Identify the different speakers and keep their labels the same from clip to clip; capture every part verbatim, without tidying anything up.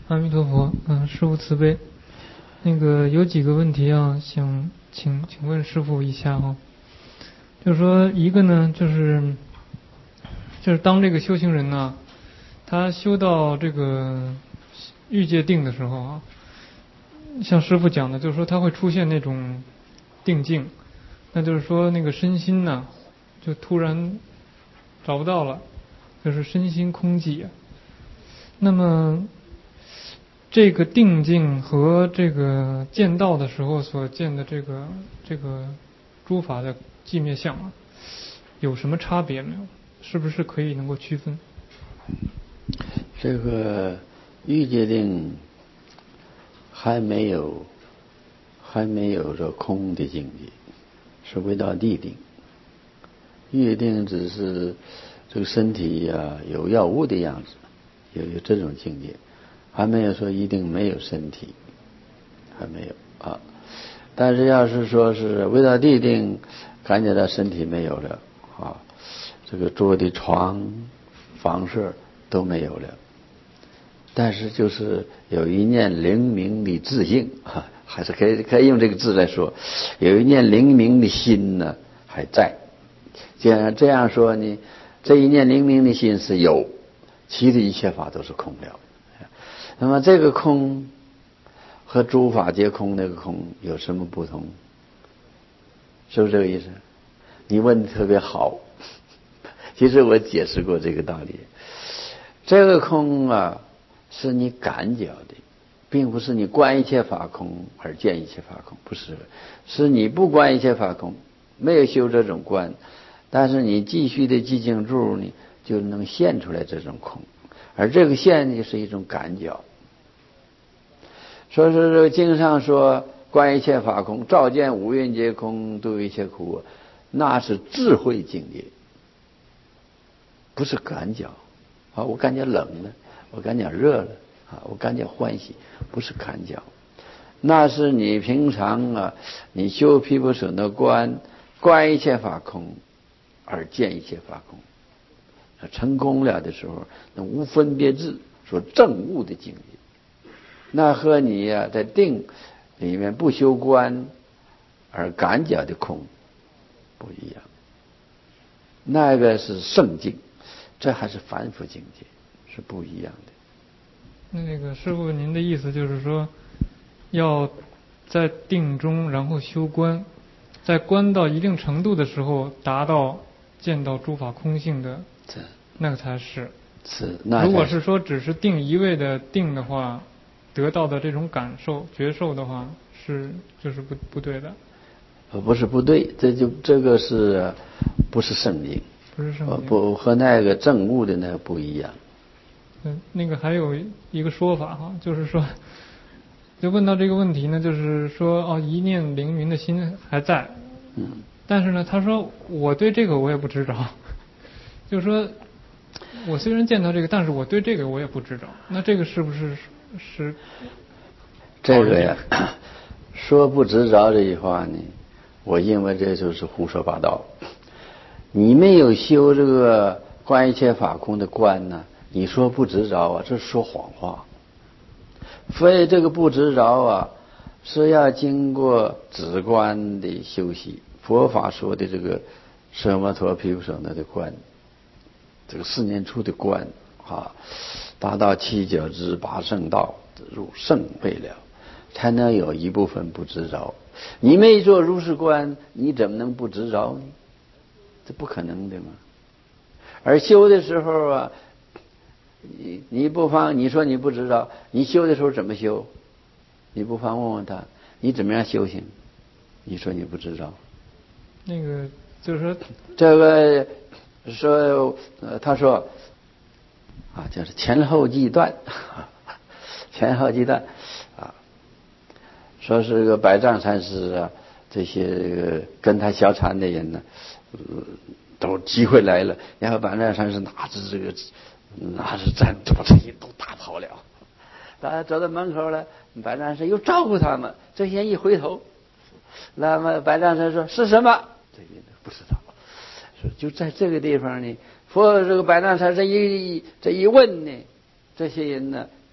Speaker 1: 阿弥陀佛，嗯、呃，师父慈悲。那个有几个问题啊，想请请问师父一下啊。就是说，一个呢，就是就是当这个修行人呢，他修到这个欲界定的时候啊，像师父讲的，就是说他会出现那种定境，那就是说那个身心呢，就突然找不到了，就是身心空寂。那么这个定境和这个见道的时候所见的这个这个诸法的寂灭相啊，有什么差别没有？是不是可以能够区分？
Speaker 2: 这个欲界定还没有还没有这空的境界，是未到地定。欲界定只是这个身体呀、啊、有药物的样子，有有这种境界，还没有说一定没有身体，还没有啊。但是要是说是未到地定，感觉到身体没有了啊，这个坐的床房舍都没有了，但是就是有一念灵明的自性啊，还是可以可以用这个字来说，有一念灵明的心呢还在。既然这样说呢，这一念灵明的心是有，其余一切法都是空了。那么这个空和诸法皆空那个空有什么不同？是不是这个意思？你问的特别好。其实我解释过这个道理。这个空啊，是你感觉的，并不是你观一切法空而见一切法空，不是，是你不观一切法空，没有修这种观，但是你继续的寂静住呢，就能现出来这种空，而这个现呢是一种感觉。所以说这个经上说观一切法空，照见五蕴皆空，度一切苦，那是智慧境界，不是感觉啊，我感觉冷了，我感觉热了啊，我感觉欢喜，不是感觉，那是你平常啊，你修毗婆舍那观，观一切法空而见一切法空，成功了的时候，那无分别智，说证悟的境界，那和你呀、啊、在定里面不修观而感觉的空不一样，那个是圣境，这还是凡夫境界，是不一样的。
Speaker 1: 那那个师父，您的意思就是说，要在定中，然后修观，在观到一定程度的时候，达到见到诸法空性的，那个才是。
Speaker 2: 是，那
Speaker 1: 如果是说只是定一味的定的话，得到的这种感受、觉受的话，是就是不不对的。
Speaker 2: 不是不对，这就这个是不是圣经？
Speaker 1: 不是圣经，
Speaker 2: 不和那个证悟的那个不一样。
Speaker 1: 嗯，那个还有一个说法哈，就是说，就问到这个问题呢，就是说哦，一念灵明的心还在，
Speaker 2: 嗯，
Speaker 1: 但是呢，他说我对这个我也不知着，就是说我虽然见到这个，但是我对这个我也不知着，那这个是不是是？
Speaker 2: 这个呀，说不知着这句话呢，我认为这就是胡说八道。你没有修这个观一切法空的观呢，你说不知着啊，这是说谎话。所以这个不知着啊，是要经过止观的修习。佛法说的这个奢摩陀毗婆舍那的观，这个四念处的观啊，达到七九支八圣道，入圣位了，才能有一部分不知着。你没做如是观，你怎么能不知着呢？这不可能的嘛。而修的时候啊，你你不妨你说你不知道，你修的时候怎么修？你不妨问问他，你怎么样修行？你说你不知道。
Speaker 1: 那个就是说，
Speaker 2: 这个说呃，他说啊，就是前后继断，前后继断啊，说是个百丈禅师啊，这些这个跟他小禅的人呢，呃都机会来了，然后百丈禅师拿着这个拿着战把这些都打跑了。大家走到门口了，百丈禅师又照顾他们，这些人一回头，那么百丈禅师说是什么？这个人不知道。说就在这个地方呢，佛这个百丈禅师一这一问呢，这些人呢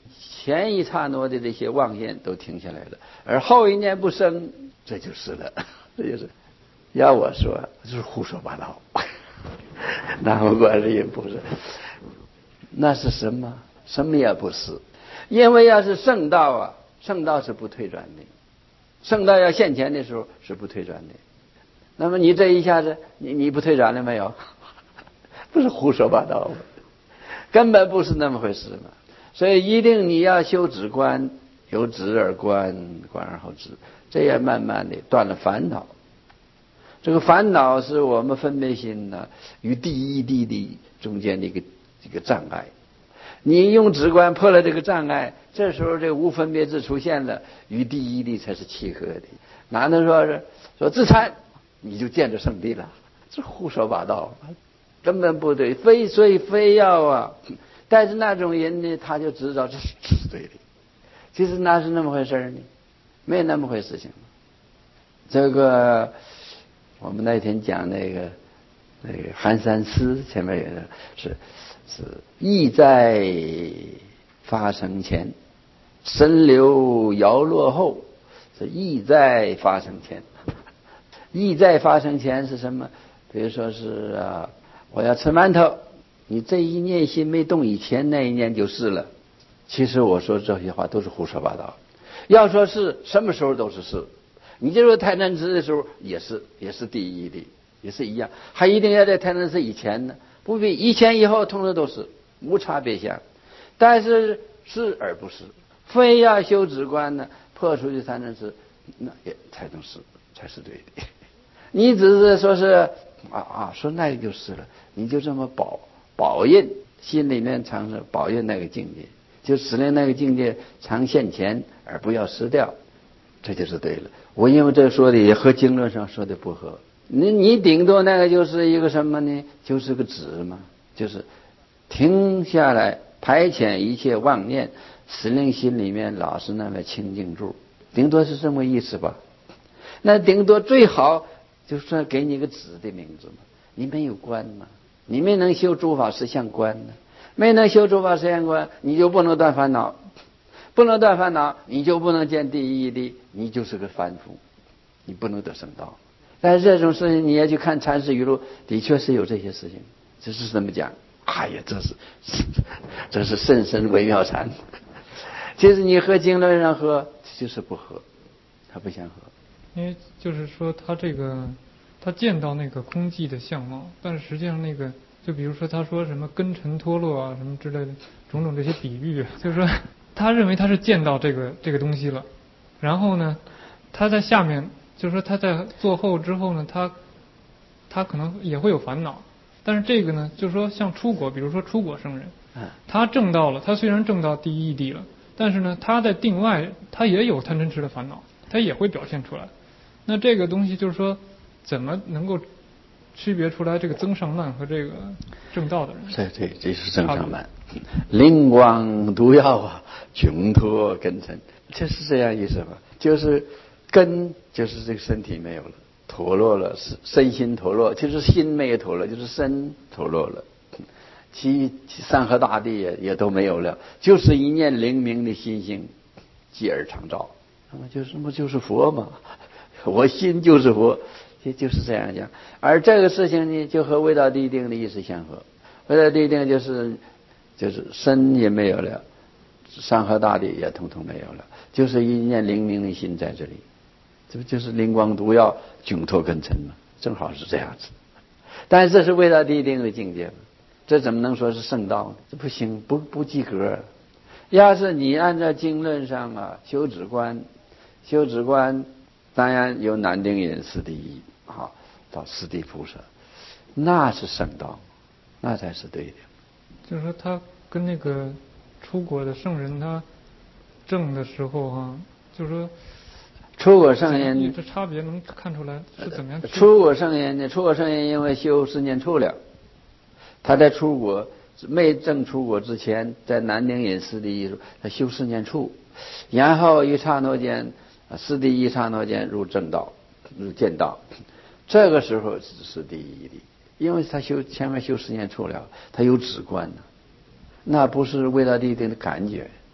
Speaker 2: 前一刹那的这些妄念都停下来了，而后一念不生，这就是了，这就是。要我说，就是胡说八道。南无观世音菩萨，那是什么？什么也不是。因为要是圣道啊，圣道是不退转的，圣道要现前的时候是不退转的。那么你这一下子，你你不退转了没有？不是胡说八道吗？根本不是那么回事嘛。所以一定你要修止观，由止而观，观而后止，这样慢慢的断了烦恼。这个烦恼是我们分别心呢与第一地的中间的一个一个障碍。你用止观破了这个障碍，这时候这个无分别智出现了，与第一地才是契合的。哪能说是说自参你就见着圣地了？这胡说八道，根本不对。非所以非要啊，但是那种人呢，他就知道这是这是对的。其实哪是那么回事呢？没有那么回事情。这个。我们那天讲那个那个寒山寺前面有的是是意在发生前，身流摇落后，是意在发生前。意在发生前是什么？比如说是啊，我要吃馒头，你这一念心没动以前，那一念就是了。其实我说这些话都是胡说八道。要说是什么时候都是是。你就说太难吃的时候也是也是第一的，也是一样，还一定要在太难吃以前呢？不必，以前以后通通都是无差别相，但是是而不是，非要修止观呢，破除去才能是，那也才能是才是对的。你只是说是啊啊，说那个就是了，你就这么保保印，心里面常是保印那个境界，就使令那个境界常现前，而不要失掉。这就是对了。我因为这说的也和经论上说的不合。你你顶多那个就是一个什么呢？就是个止嘛，就是停下来排遣一切妄念，使令心里面老是那么清净住，顶多是这么意思吧。那顶多最好就是说给你个止的名字嘛。你没有观嘛，你没能修诸法实相观呢，没能修诸法实相观，你就不能断烦恼。不能断烦恼，你就不能见第一义，你就是个凡夫，你不能得圣道。但是这种事情你也去看禅师语录，的确是有这些事情，只是这么讲。哎呀，这是这是甚深微妙禅。其实你和经论上合，就是不合，它不相合。
Speaker 1: 因为就是说他这个他见到那个空寂的相貌，但是实际上那个就比如说他说什么根尘脱落啊什么之类的种种这些比喻，就是说。他认为他是见到这个这个东西了，然后呢，他在下面就是说他在坐后之后呢，他他可能也会有烦恼，但是这个呢，就是说像出国，比如说出国圣人，他证到了，他虽然证到第一义谛了，但是呢，他在定外他也有贪嗔痴的烦恼，他也会表现出来。那这个东西就是说，怎么能够区别出来这个增上慢和这个正道的人？
Speaker 2: 这这这是增上慢。灵光毒药啊，穷脱根尘，就是这样意思吧？就是根，就是这个身体没有了，脱落了，身心脱落，就是心没有脱落，就是身脱落了。其其山河大地也也都没有了，就是一念灵明的心性，继而常照，那么就是不就是佛嘛？我心就是佛，也就是这样讲。而这个事情呢，就和未到地定的意思相合。未到地定就是。就是身也没有了，山河大地也统统没有了，就是一念灵明的心在这里，这不就是灵光毒药，窘脱根尘吗？正好是这样子。但是这是未到地定的境界，这怎么能说是圣道呢？这不行，不不及格。要是你按照经论上啊，修止观，修止观，当然有南定隐四第一啊，到四地菩萨，那是圣道，那才是对的。
Speaker 1: 就是说他跟那个出国的圣人他证的时候啊，就是说
Speaker 2: 出国圣人
Speaker 1: 这差别能看出来是怎么样？
Speaker 2: 出国圣人呢？出国圣人因为修十年处了，他在出国没证出国之前，在南宁隐四第一，他修十年处，然后一刹那间，四第一刹那间入正道，入见道，这个时候是第一的。因为他修前面修十年处了，他有止观呢，那不是未到地定的感觉，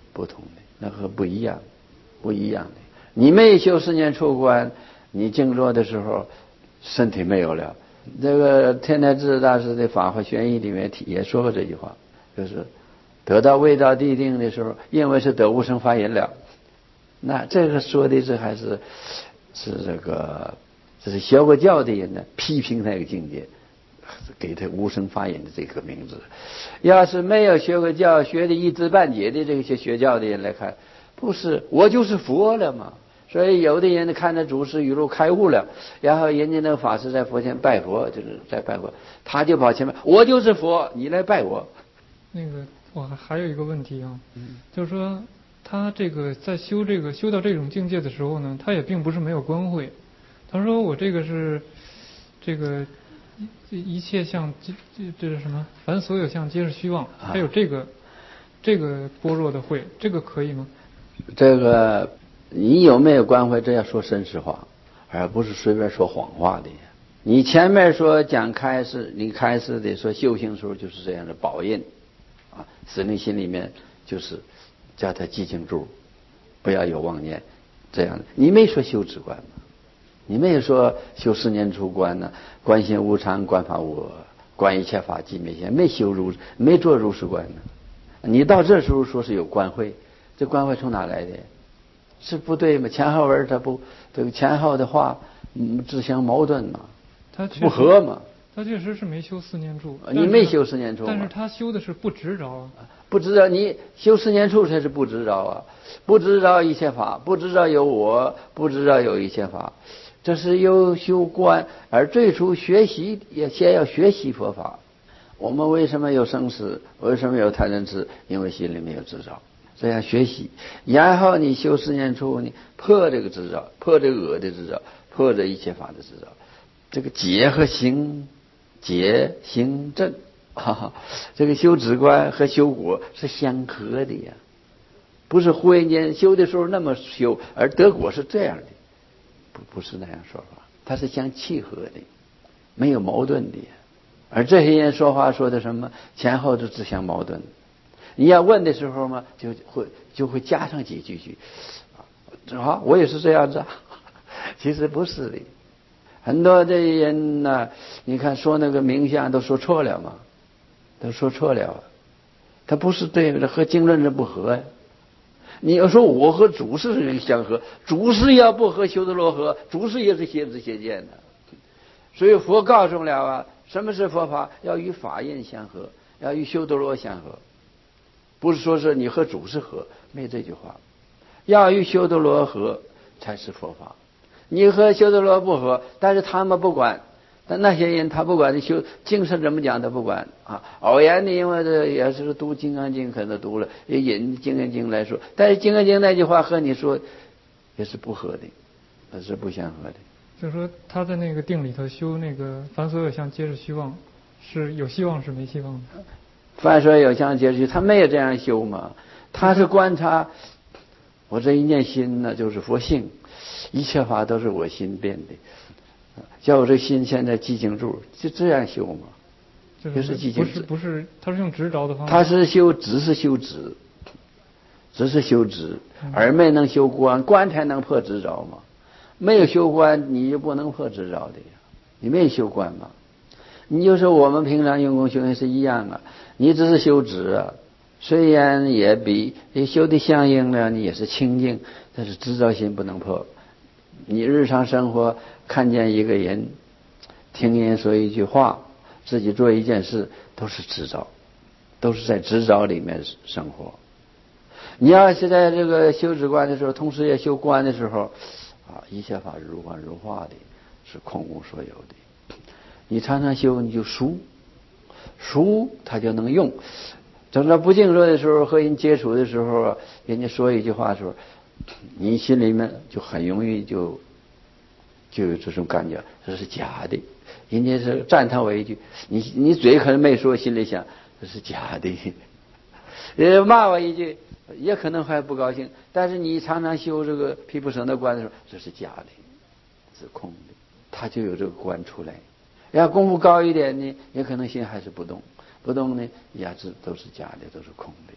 Speaker 2: 不同的，那和不一样，不一样的。你没修十年出关，你静坐的时候身体没有了。这个天台智大师的《法华玄义》里面也说过这句话，就是得到未到地定的时候，因为是得无生法忍了。那这个说的是还是是这个，这是学过教的人呢批评那个境界，给他无生法忍的这个名字。要是没有学过教，学的一知半解的这些学教的人来看，不是我就是佛了嘛。所以有的人看着祖师语录开悟了，然后人家那个法师在佛前拜佛，就是在拜佛，他就跑前面，我就是佛，你来拜我。
Speaker 1: 那个我还有一个问题啊，嗯、就是说他这个在修这个修到这种境界的时候呢，他也并不是没有观慧。他说我这个是这个一一切相这这是什么？凡所有相皆是虚妄。还有这个、啊、这个般若的慧，这个可以吗？
Speaker 2: 这个你有没有观慧？这要说真实话，而不是随便说谎话的。你前面说讲开示，你开示的说修行的时候就是这样的宝印啊，使你心里面就是叫他记清楚，不要有妄念，这样的。你没说修止观吗？你没有说修十年出观呢？观心无常，观法无我，观一切法即灭现，没修如没做如是观呢。你到这时候说是有观慧，这观慧从哪来的？是不对吗？前后文它不这个前后的话，嗯，自相矛盾嘛，
Speaker 1: 他
Speaker 2: 不合嘛。
Speaker 1: 他确实是没修四念处，
Speaker 2: 你没修四念处，
Speaker 1: 但是他修的是不执着啊。
Speaker 2: 不知道你修四念处才是不执着啊，不知道一切法，不知道有我，不知道有一切法，这是有修观。而最初学习也先要学习佛法。我们为什么有生死？为什么有贪嗔痴？因为心里没有执着。这样学习，然后你修四念处，你破这个执着，破这个我的执着，破这一切法的执着。这个解和行，解行正，哈哈，这个修止观和修果是相合的呀，不是忽然间修的时候那么修，而得果是这样的，不不是那样说法，它是相契合的，没有矛盾的呀。而这些人说话说的什么前后都自相矛盾。你要问的时候嘛，就会就会加上几句句，啊，我也是这样子，啊，其实不是的。很多的人呢，啊，你看说那个名相都说错了嘛，都说错了，他不是对的，和经论是不合呀。你要说我和祖师相合，祖师要不和修德罗合，祖师也是邪知邪见的。所以佛告诉了啊，什么是佛法？要与法印相合，要与修德罗相合。不是说是你和祖师合，没这句话，要与修德罗合才是佛法。你和修德罗不合，但是他们不管，但那些人他不管，你修经上怎么讲他不管啊。偶然的，因为这也是读《金刚经》，可能读了，也引《金刚经》来说，但是《金刚经》那句话和你说也是不合的，那是不相合的。
Speaker 1: 就是说他在那个定里头修那个凡所有相皆是虚妄，是有希望是没希望的。
Speaker 2: 凡所有相皆是虚，他没有这样修嘛，他是观察我这一念心呢，就是佛性，一切法都是我心变的，叫我这心现在寂静住，就这样修嘛，
Speaker 1: 就是寂静。不是不是，他是用执着的方法。
Speaker 2: 他是修只是修执，只是修执，而没能修观，观才能破执着嘛。没有修观，你就不能破执着的呀。你没有修观嘛，你就说我们平常用功修行是一样啊，你只是修执啊。虽然也比你修的相应了，你也是清净，但是执着心不能破。你日常生活看见一个人，听人说一句话，自己做一件事，都是执着，都是在执着里面生活。你要是在这个修止观的时候，同时也修观的时候，啊，一切法是如幻如化的，是空无所有的。你常常修，你就熟，熟它就能用。等到不静坐的时候，和人接触的时候，人家说一句话的时候，你心里面就很容易就就有这种感觉，这是假的。人家是赞叹我一句，你你嘴可能没说，心里想这是假的。人家骂我一句，也可能还不高兴。但是你常常修这个毗婆舍那观的时候，这是假的，是空的，他就有这个观出来。要功夫高一点呢，也可能心还是不动。不动呢，也是都是假的，都是空的。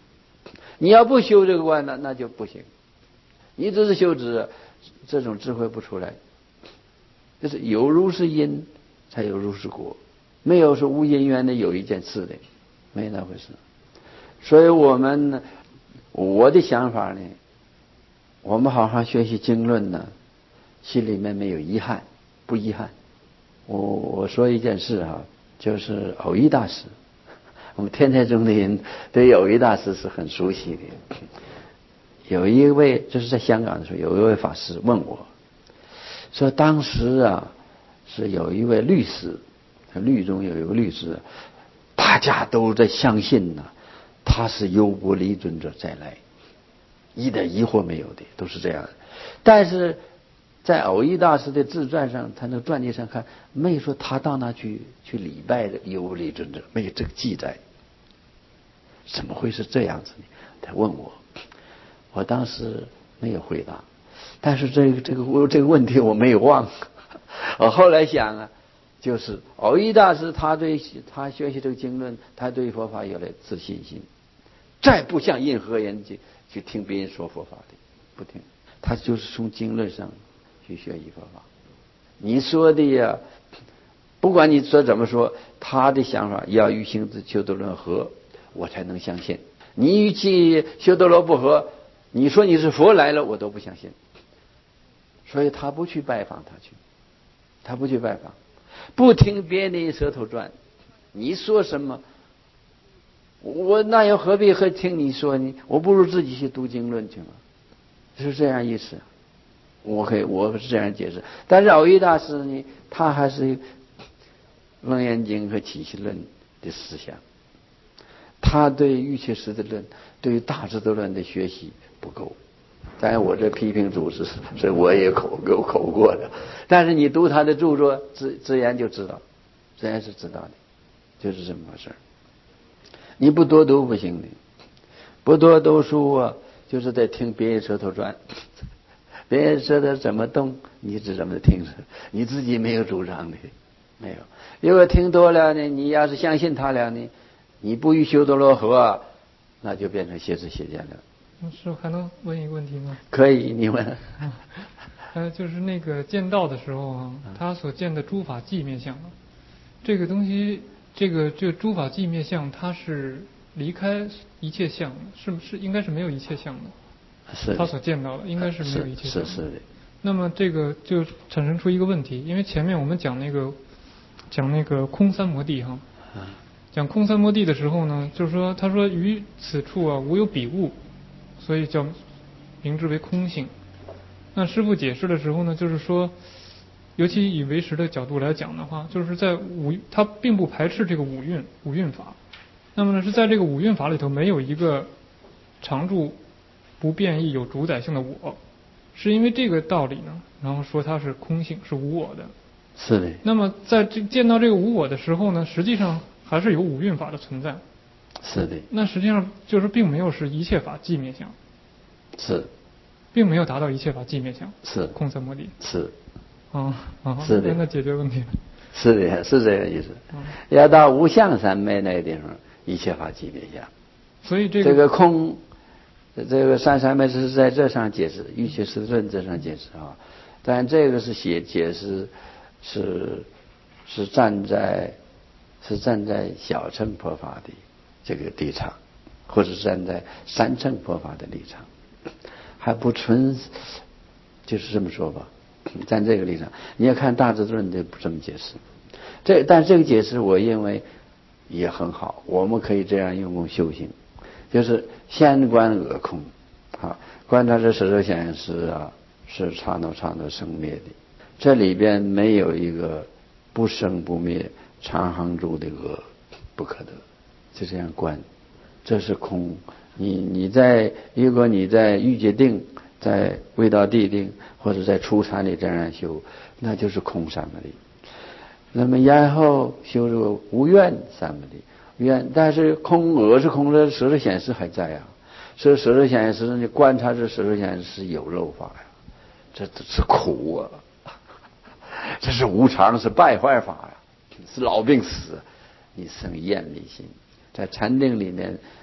Speaker 2: 你要不修这个观呢，那就不行。你只是修止，这种智慧不出来。就是有如是因，才有如是果，没有说无因缘的有一件事的，没那回事。所以我们呢，我的想法呢，我们好好学习经论呢，心里面没有遗憾，不遗憾。我我说一件事哈，就是偶一大师，我们天台宗的人对偶一大师是很熟悉的。有一位就是在香港的时候，有一位法师问我，说当时啊是有一位律师，律中有一个律师，大家都在相信呢、啊，他是优波离尊者再来，一点疑惑没有的，都是这样的。但是在偶一大师的自传上，他那个传记上看，没说他到那去去礼拜的优波离尊者，没有这个记载。怎么会是这样子呢？他问我，我当时没有回答，但是这个这个我这个问题我没有忘。我后来想啊，就是偶一大师他对他学习这个经论，他对佛法有了自信心，再不像任何人去去听别人说佛法的，不听，他就是从经论上去学习佛法。你说的呀，不管你说怎么说，他的想法要与行之修德论合，我才能相信。你与其修德罗不合，你说你是佛来了，我都不相信。所以他不去拜访他去，他不去拜访，不听别人的舌头转，你说什么，我那又何必和听你说呢？我不如自己去读经论去嘛，是这样意思。我可以，我是这样解释。但是偶一大师呢，他还是楞严经和起信论的思想，他对瑜伽师的论，对于大智度论的学习不够。当然我这批评祖师，所以我也口有口过的。但是你读他的著作，自自然就知道，自然是知道的，就是这么回事。你不多读不行的，不多读书啊，就是在听别人舌头转，别人舌头怎么动，你只怎么听着，你自己没有主张的，没有。如果听多了呢，你要是相信他俩呢，你不与修多罗合，那就变成邪知邪见了。
Speaker 1: 师父还能问一个问题吗？
Speaker 2: 可以，你问。
Speaker 1: 呃，就是那个见道的时候啊，他所见的诸法寂灭相，这个东西，这个这个诸法寂灭相，它是离开一切相的，是不是应该是没有一切相的？
Speaker 2: 是。
Speaker 1: 他所见到的应该是没有一切相的。
Speaker 2: 是是的。
Speaker 1: 那么这个就产生出一个问题，因为前面我们讲那个讲那个空三摩地哈，讲空三摩地的时候呢，就是说他说于此处啊无有彼物。所以叫名之为空性。那师父解释的时候呢，就是说，尤其以唯识的角度来讲的话，就是在五，他并不排斥这个五蕴五蕴法。那么呢，是在这个五蕴法里头没有一个常住不变异有主宰性的我，是因为这个道理呢，然后说它是空性，是无我的。
Speaker 2: 是的。
Speaker 1: 那么在这见到这个无我的时候呢，实际上还是有五蕴法的存在。
Speaker 2: 是的。
Speaker 1: 那实际上就是并没有是一切法寂灭相。
Speaker 2: 是。
Speaker 1: 并没有达到一切法寂灭相。
Speaker 2: 是。
Speaker 1: 空三摩地。
Speaker 2: 是。
Speaker 1: 啊啊。
Speaker 2: 是的。
Speaker 1: 那解决问题了。
Speaker 2: 是的，是这个意思。
Speaker 1: 嗯、
Speaker 2: 要到无相三昧那个地方，一切法寂灭相。
Speaker 1: 所以这个
Speaker 2: 这个空，这个三三昧是在这上解释，瑜伽师论这上解释啊。但这个是写解释，是是站在。是站在小乘佛法的这个立场，或者是站在三乘佛法的立场，还不纯，就是这么说吧。站这个立场，你要看大智度论的不这么解释，这但这个解释我认为也很好，我们可以这样用功修行，就是先观我空，啊，观察这十六显示啊是刹那刹那生灭的，这里边没有一个不生不灭。常恒住的恶不可得，就这样观，这是空。你你在如果你在欲界定，在未到地定，或者在初禅里这样修，那就是空三摩地。那么然后修这个无愿三摩地，愿但是空我是空的，十六显示还在啊。所以十六显示你观察这十六显示是有漏法呀，这这是苦啊，这是无常，是败坏法呀。是老病死，你生厌离心，在禅定里面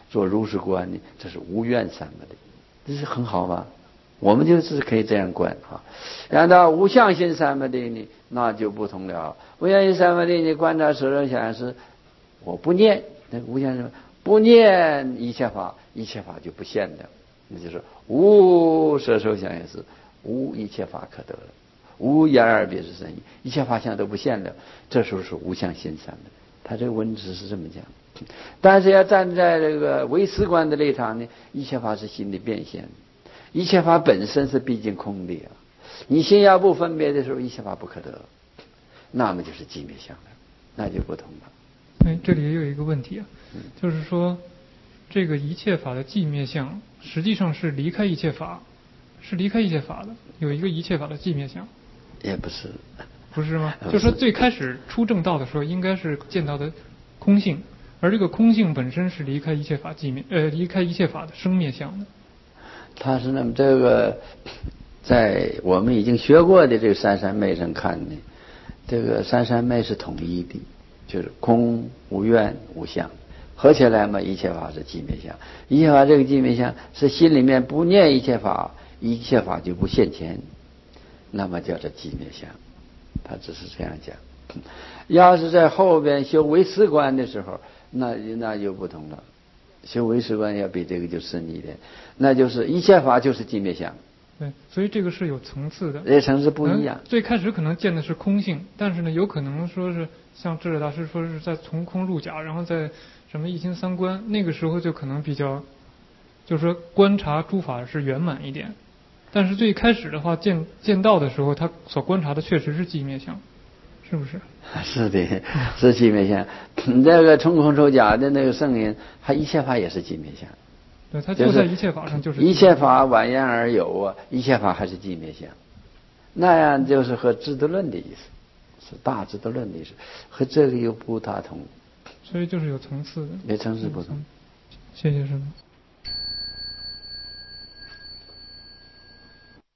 Speaker 2: 做如是观呢，这是无愿三摩地，这是很好吧？我们就是可以这样观啊。然后到无相心三摩地呢，那就不同了。无相心三摩地你观察色受想行识，我不念那个无相心，不念一切法，一切法就不现了，那就是无色受想行识，无一切法可得了。无眼耳鼻舌身意，一切法相都不现了，这时候是无相心三摩地。他这个文字是这么讲。但是要站在这个唯识观的立场呢，一切法是心的变现，一切法本身是毕竟空的啊。你心要不分别的时候，一切法不可得，那么就是寂灭相了，那就不同了。
Speaker 1: 哎，这里也有一个问题啊，就是说这个一切法的寂灭相，实际上是离开一切法，是离开一切法的，有一个一切法的寂灭相。
Speaker 2: 也不是，
Speaker 1: 不是吗？就是说最开始出正道的时候，应该是见到的空性，而这个空性本身是离开一切法寂灭，呃，离开一切法的生灭相的。
Speaker 2: 他是那么这个，在我们已经学过的这个三三昧上看呢，这个三三昧是统一的，就是空无愿无相，合起来嘛，一切法是寂灭相。一切法这个寂灭相是心里面不念一切法，一切法就不现前。那么叫做寂灭相，他只是这样讲。要是在后边修唯识观的时候，那那就不同了。修唯识观要比这个就深一点，那就是一切法就是寂灭相。
Speaker 1: 对，所以这个是有层次的。
Speaker 2: 这层次不一样。
Speaker 1: 嗯、最开始可能见的是空性，但是呢，有可能说是像智者大师说是在从空入假，然后在什么一心三观，那个时候就可能比较，就是说观察诸法是圆满一点。但是最开始的话，见见道的时候，他所观察的确实是寂灭相，是不是？
Speaker 2: 是的，是寂灭相。这个从空受假的那个圣人，他一切法也是寂灭相。
Speaker 1: 对，他就在一切法上就是、
Speaker 2: 就是、一切法宛然而有啊，一切法还是寂灭相。那样就是和智度论的意思，是大智度论的意思，和这个又不大同。
Speaker 1: 所以就是有层次的。
Speaker 2: 有层次不同。
Speaker 1: 谢谢师父。